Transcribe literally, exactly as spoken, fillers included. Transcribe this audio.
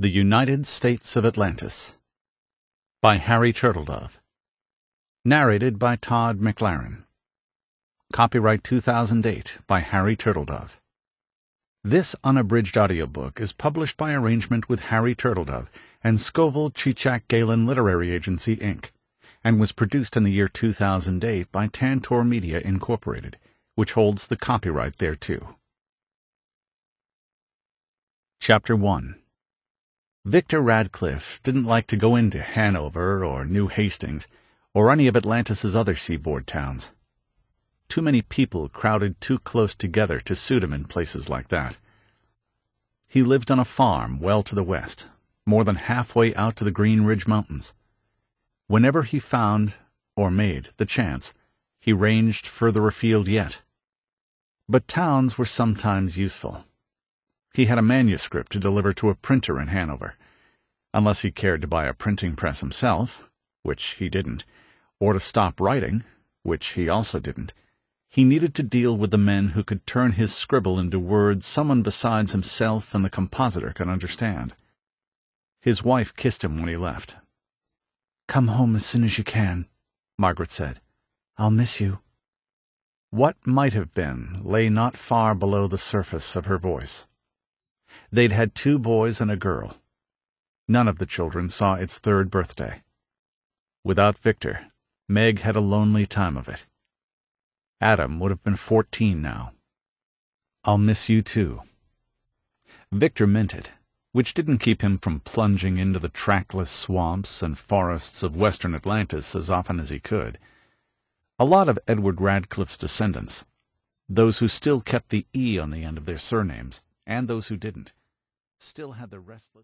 The United States of Atlantis by Harry Turtledove. Narrated by Todd McLaren. Copyright two thousand eight by Harry Turtledove. This unabridged audiobook is published by arrangement with Harry Turtledove and Scoville Cheechak Galen Literary Agency, Incorporated, and was produced in the year two thousand eight by Tantor Media, Incorporated, which holds the copyright thereto. Chapter one. Victor Radcliffe didn't like to go into Hanover or New Hastings or any of Atlantis's other seaboard towns. Too many people crowded too close together to suit him in places like that. He lived on a farm well to the west, more than halfway out to the Green Ridge Mountains. Whenever he found, or made, the chance, he ranged further afield yet. But towns were sometimes useful. He had a manuscript to deliver to a printer in Hanover. Unless he cared to buy a printing press himself, which he didn't, or to stop writing, which he also didn't, he needed to deal with the men who could turn his scribble into words someone besides himself and the compositor could understand. His wife kissed him when he left. "Come home as soon as you can," Margaret said. "I'll miss you." What might have been lay not far below the surface of her voice. They'd had two boys and a girl. None of the children saw its third birthday. Without Victor, Meg had a lonely time of it. Adam would have been fourteen now. "I'll miss you too." Victor meant it, which didn't keep him from plunging into the trackless swamps and forests of western Atlantis as often as he could. A lot of Edward Radcliffe's descendants, those who still kept the E on the end of their surnames, and those who didn't, still had the restless